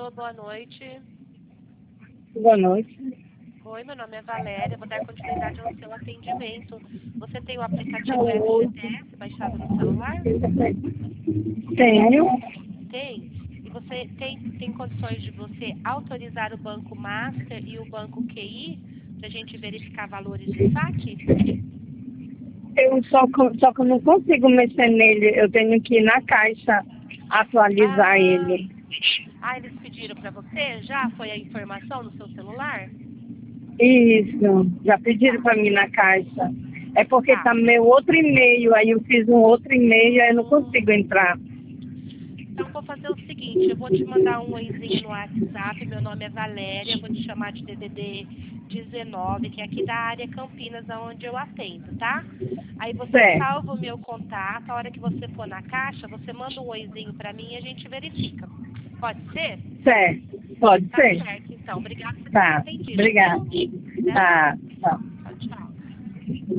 Alô, boa noite. Boa noite. Oi, meu nome é Valéria, vou dar continuidade ao seu atendimento. Você tem o aplicativo FGTS baixado no celular? Tenho. Tem. E você tem condições de você autorizar o Banco Master e o Banco QI para a gente verificar valores de saque? Só que eu não consigo mexer nele. Eu tenho que ir na caixa atualizar ele. Eles pediram para você? Já foi a informação no seu celular? Isso. Já pediram para mim na caixa. É porque tá meu outro e-mail. Aí eu fiz um outro e-mail, aí eu não consigo entrar. Então, vou fazer o seguinte, eu vou te mandar um oizinho no WhatsApp, meu nome é Valéria, vou te chamar de DDD 19, que é aqui da área Campinas, onde eu atendo, tá? Aí você Certo. salva o meu contato, a hora que você for na caixa, você manda um oizinho para mim e a gente verifica. Pode ser? Certo. Pode Tá ser. certo, então. Obrigada por ter me Tá. atendido, Obrigada. viu? Até mais. Tá. Tá. Tchau, tchau.